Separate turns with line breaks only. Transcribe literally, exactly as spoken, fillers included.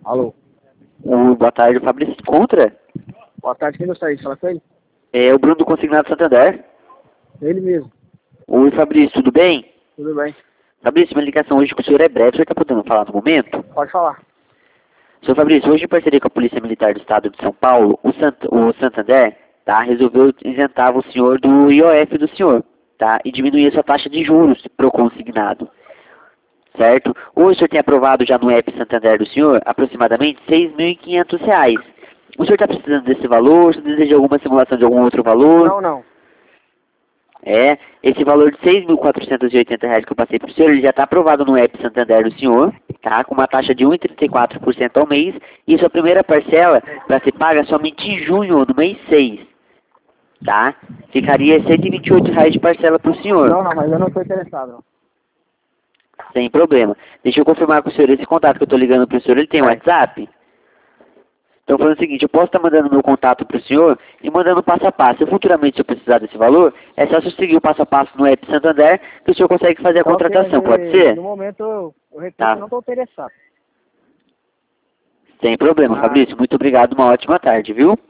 Alô.
O, boa tarde, o Fabrício Contra.
Boa tarde, quem gostaria de falar com ele?
É o Bruno do Consignado Santander.
Ele mesmo.
Oi, Fabrício, tudo bem?
Tudo bem.
Fabrício, minha ligação hoje com o senhor é breve. O senhor está podendo falar no momento?
Pode falar.
Senhor Fabrício, hoje em parceria com a Polícia Militar do Estado de São Paulo, o, Sant o Santander tá, resolveu isentar o senhor do I O F do senhor, tá? E diminuir a sua taxa de juros pro consignado. Certo? Hoje o senhor tem aprovado já no app Santander do senhor aproximadamente seis mil e quinhentos reais. O senhor está precisando desse valor? Você deseja alguma simulação de algum outro valor?
Não, não.
É, esse valor de seis mil quatrocentos e oitenta reais que eu passei para o senhor, ele já está aprovado no app Santander do senhor, tá? Com uma taxa de um vírgula trinta e quatro por cento ao mês. E sua primeira parcela para ser paga somente em junho, no mês seis. Tá? Ficaria cento e vinte e oito reais de parcela para o senhor.
Não, não, mas eu não estou interessado, não.
Sem problema. Deixa eu confirmar com o senhor, esse contato que eu estou ligando para o senhor, ele tem
É.
WhatsApp? Então, falando o seguinte, eu posso estar mandando meu contato para o senhor e mandando passo a passo. Se futuramente o senhor precisar desse valor, é só você seguir o passo a passo no app Santander que o senhor consegue fazer a
Então,
contratação,
porque,
pode ser?
No momento, eu, eu repito,
Tá.
eu não estou interessado.
Sem problema,
Ah.
Fabrício. Muito obrigado, uma ótima tarde, viu?